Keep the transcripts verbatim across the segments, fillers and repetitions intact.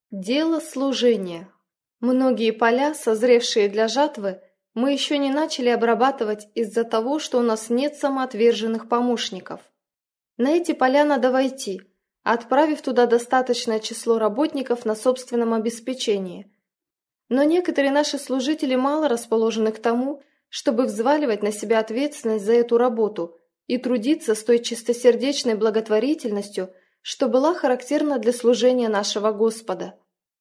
Дело служения. Многие поля, созревшие для жатвы, мы еще не начали обрабатывать из-за того, что у нас нет самоотверженных помощников. На эти поля надо войти, отправив туда достаточное число работников на собственном обеспечении. Но некоторые наши служители мало расположены к тому, чтобы взваливать на себя ответственность за эту работу и трудиться с той чистосердечной благотворительностью, что была характерна для служения нашего Господа.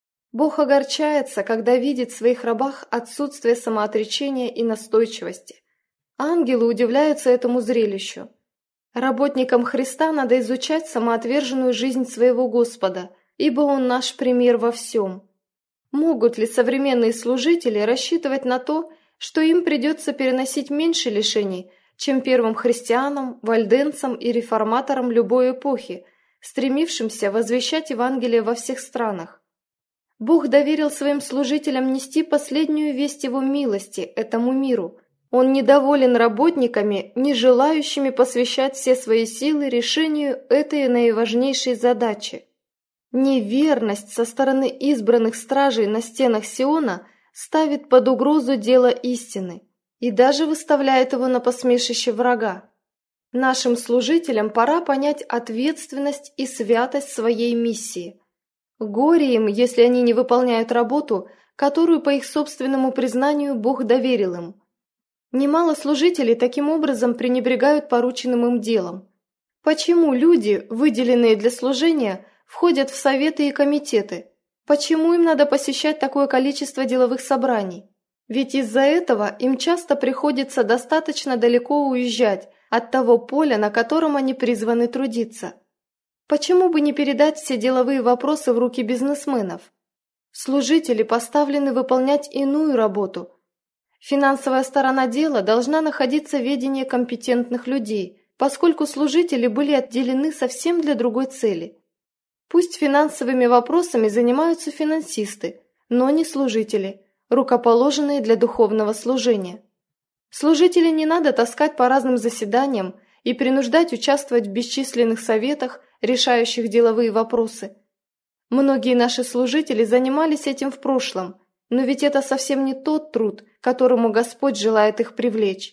Бог огорчается, когда видит в своих рабах отсутствие самоотречения и настойчивости. Ангелы удивляются этому зрелищу. Работникам Христа надо изучать самоотверженную жизнь своего Господа, ибо Он наш пример во всем. Могут ли современные служители рассчитывать на то, что им придется переносить меньше лишений, чем первым христианам, вальденцам и реформаторам любой эпохи, стремившимся возвещать Евангелие во всех странах? Бог доверил своим служителям нести последнюю весть Его милости этому миру. Он недоволен работниками, не желающими посвящать все свои силы решению этой наиважнейшей задачи. Неверность со стороны избранных стражей на стенах Сиона ставит под угрозу дело истины и даже выставляет его на посмешище врага. Нашим служителям пора понять ответственность и святость своей миссии. Горе им, если они не выполняют работу, которую по их собственному признанию Бог доверил им. Немало служителей таким образом пренебрегают порученным им делом. Почему люди, выделенные для служения, входят в советы и комитеты? Почему им надо посещать такое количество деловых собраний? Ведь из-за этого им часто приходится достаточно далеко уезжать от того поля, на котором они призваны трудиться. Почему бы не передать все деловые вопросы в руки бизнесменов? Служители поставлены выполнять иную работу. Финансовая сторона дела должна находиться в ведении компетентных людей, поскольку служители были отделены совсем для другой цели. Пусть финансовыми вопросами занимаются финансисты, но не служители, рукоположенные для духовного служения. Служителей не надо таскать по разным заседаниям и принуждать участвовать в бесчисленных советах, решающих деловые вопросы. Многие наши служители занимались этим в прошлом, но ведь это совсем не тот труд, к которому Господь желает их привлечь.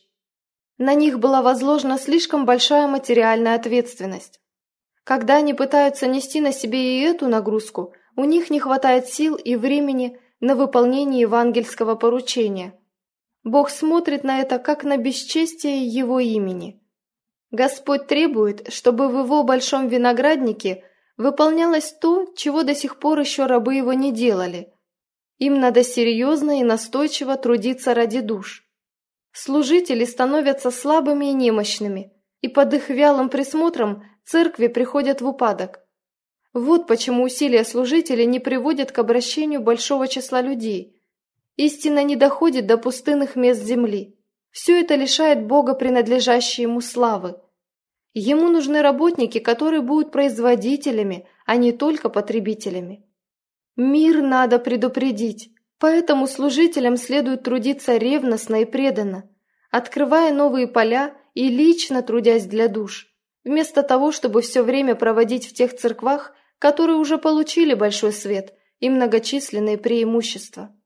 На них была возложена слишком большая материальная ответственность. Когда они пытаются нести на себе и эту нагрузку, у них не хватает сил и времени на выполнение евангельского поручения. Бог смотрит на это как на бесчестие Его имени. Господь требует, чтобы в Его большом винограднике выполнялось то, чего до сих пор еще рабы Его не делали. Им надо серьезно и настойчиво трудиться ради душ. Служители становятся слабыми и немощными, и под их вялым присмотром церкви приходят в упадок. Вот почему усилия служителей не приводят к обращению большого числа людей. Истина не доходит до пустынных мест земли. Все это лишает Бога принадлежащей Ему славы. Ему нужны работники, которые будут производителями, а не только потребителями. Мир надо предупредить, поэтому служителям следует трудиться ревностно и преданно, открывая новые поля и лично трудясь для душ, вместо того, чтобы все время проводить в тех церквах, которые уже получили большой свет и многочисленные преимущества.